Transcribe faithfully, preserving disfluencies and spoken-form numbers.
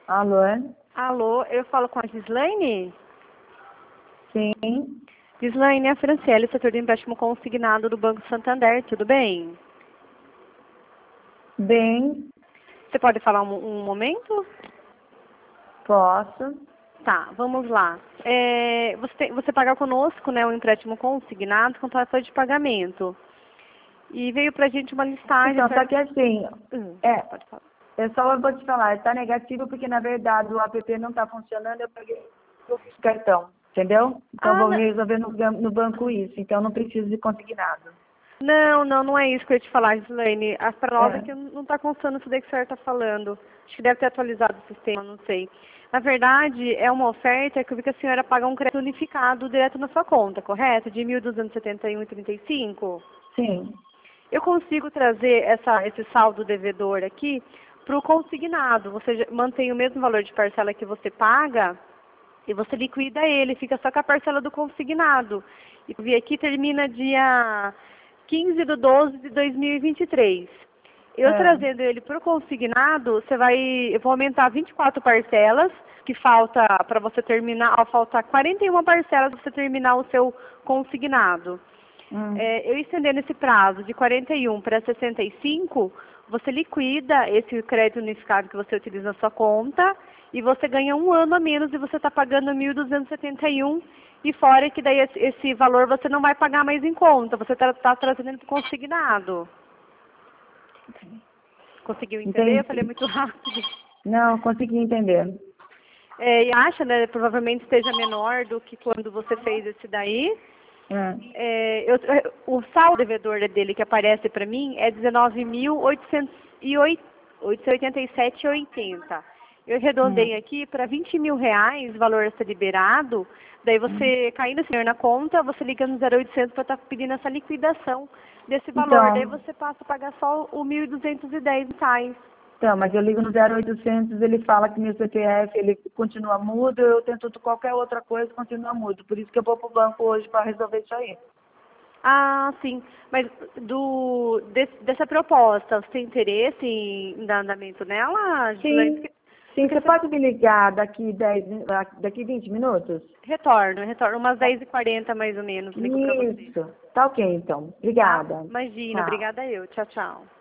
Alô? Alô, eu falo com a Gislaine? Sim. Gislaine, é a Franciele, setor de empréstimo consignado do Banco Santander, tudo bem? Bem, Você pode falar um, um momento? posso. Tá, vamos lá. É, você, tem, você paga conosco, né, um empréstimo consignado com taxa de pagamento. E veio pra gente uma listagem... Então, só pra... que assim, Hum, é, pode falar. eu só vou te falar, está negativo porque na verdade o app não está funcionando, eu paguei o cartão, entendeu? Então Ah, vou não, resolver no, gan- no banco isso, então não preciso de consignado. não, não, não é isso que eu ia te falar, Gislaine. As para nós é É. que não está constando isso daí que a senhora está falando. Acho que deve ter atualizado o sistema, não sei. Na verdade, é uma oferta que eu vi que a senhora paga um crédito unificado direto na sua conta, correto? De mil duzentos e setenta e um reais e trinta e cinco centavos. Sim. Eu consigo trazer essa, esse saldo devedor aqui para o consignado. Você já mantém o mesmo valor de parcela que você paga e você liquida ele, fica só com a parcela do consignado. E eu vi aqui, termina dia quinze de doze de dois mil e vinte e três. Eu É. trazendo ele para o consignado, você vai, eu vou aumentar vinte e quatro parcelas, que falta para você terminar, ao faltar quarenta e uma parcelas para você terminar o seu consignado. Hum. É, eu estendendo esse prazo de quarenta e um para sessenta e cinco, você liquida esse crédito unificado que você utiliza na sua conta e você ganha um ano a menos e você está pagando mil duzentos e setenta e um e fora que daí esse, esse valor você não vai pagar mais em conta, você está tá trazendo ele consignado. Conseguiu entender? Eu falei Entendi. muito rápido. Não, consegui entender. É, e acha, né, provavelmente esteja menor do que quando você fez esse daí. É. É, eu- o saldo devedor dele que aparece para mim é dezenove mil oitocentos e oitenta e sete reais e oitenta centavos. Eu Hum. arredondei aqui para vinte mil reais, o valor a ser liberado. Daí Hum. você, caindo esse dinheiro na conta, você liga no zero oitocentos para estar pedindo essa liquidação desse valor. Daí Então, você passa a pagar só o mil e duzentos e dez reais. então, mas eu ligo no zero oitocentos, ele fala que meu C P F ele continua mudo, eu tento qualquer outra coisa, continua mudo. Por isso que eu vou pro banco hoje para resolver isso aí. Ah, sim. Mas do, desse- dessa proposta, você tem interesse em dar andamento nela, Gislaine? Sim, Porque, sim, porque você você pode me ligar daqui dez, min- daqui vinte minutos? retorna, retorna. Umas dez e quarenta mais ou menos, ligo pra você. Isso. Tá ok, então. Tá? Obrigada. Imagina, Tchau. obrigada eu. Tchau, tchau.